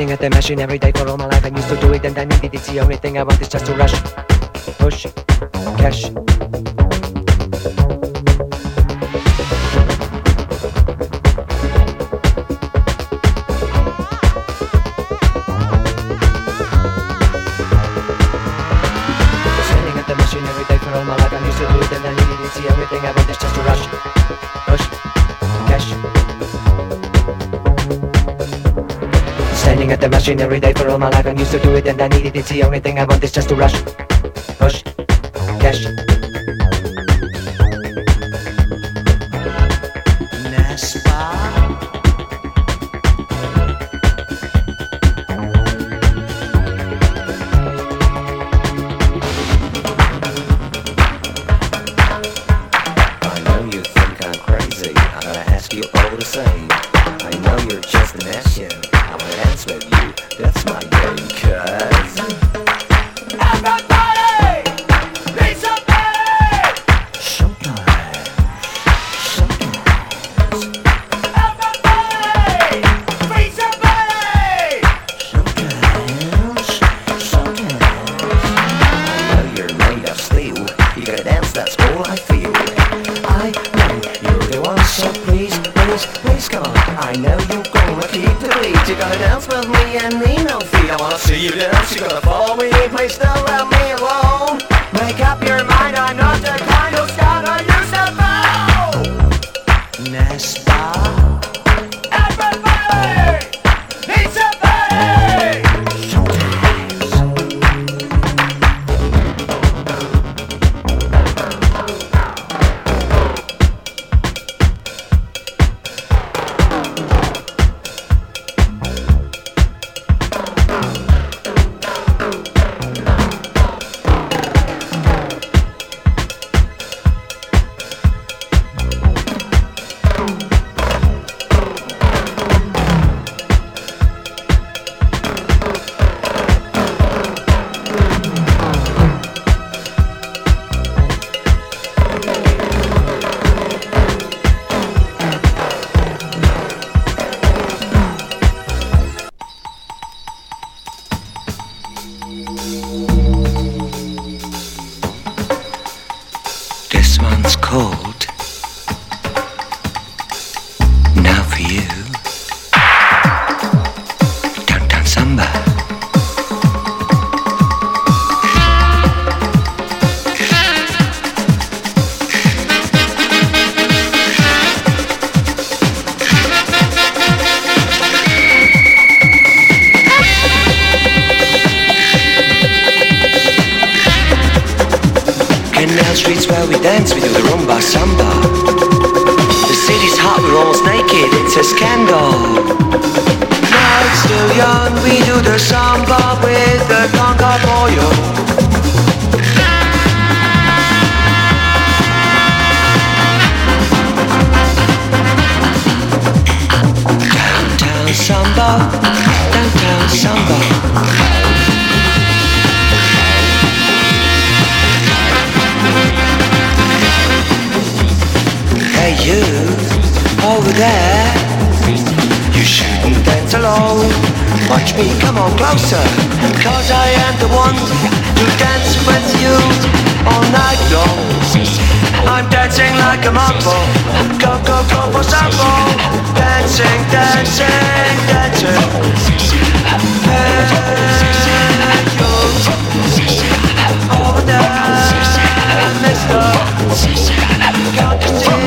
Standing at the machine every day for all my life. I'm used to do it and I need it. It's the only thing I want is just to rush, push, cash. Standing at the machine every day for all my life. I'm used to do it and I need it. It's the only thing I want is just to rush, push, cash. Standing at the machine every day for all my life. I'm used to do it and I need it. It's the only thing I want is just to rush, push, cash. Streets where we dance, we do the rumba samba. The city's hot, we're almost naked, it's a scandal. Now it's still young, we do the samba with the conga pollo. Downtown samba, downtown samba. Hey you, over there, you shouldn't dance alone. Watch me, come on closer, cause I am the one to dance with you all night long. I'm dancing like a mambo, go, go, go for sambo. Dancing, dancing, dancing. Hey you, over there, mister. Can't you see?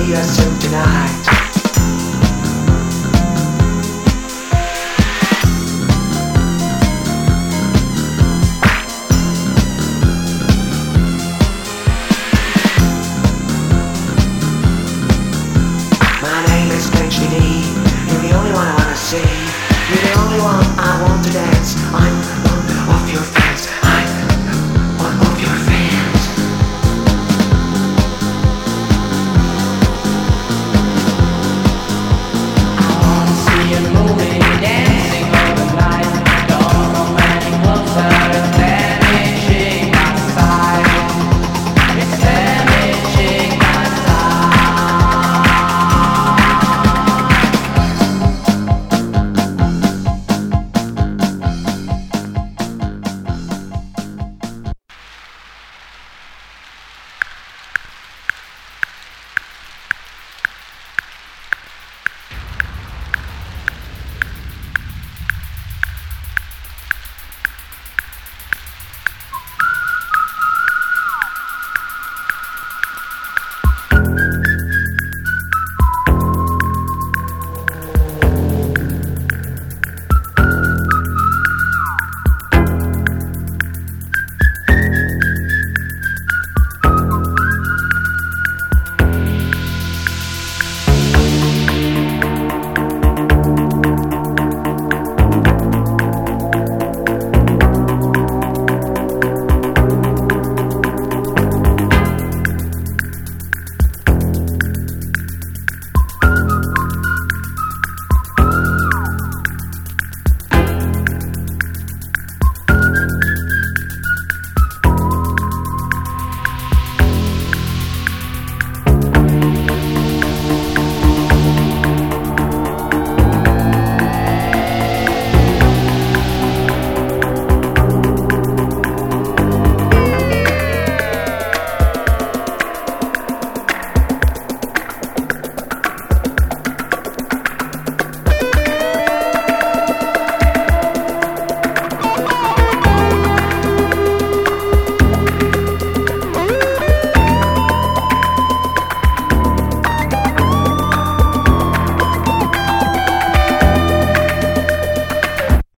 see us soon tonight. My name is Benji D. You're the only one I wanna see. You're the only one I want to dance. I'm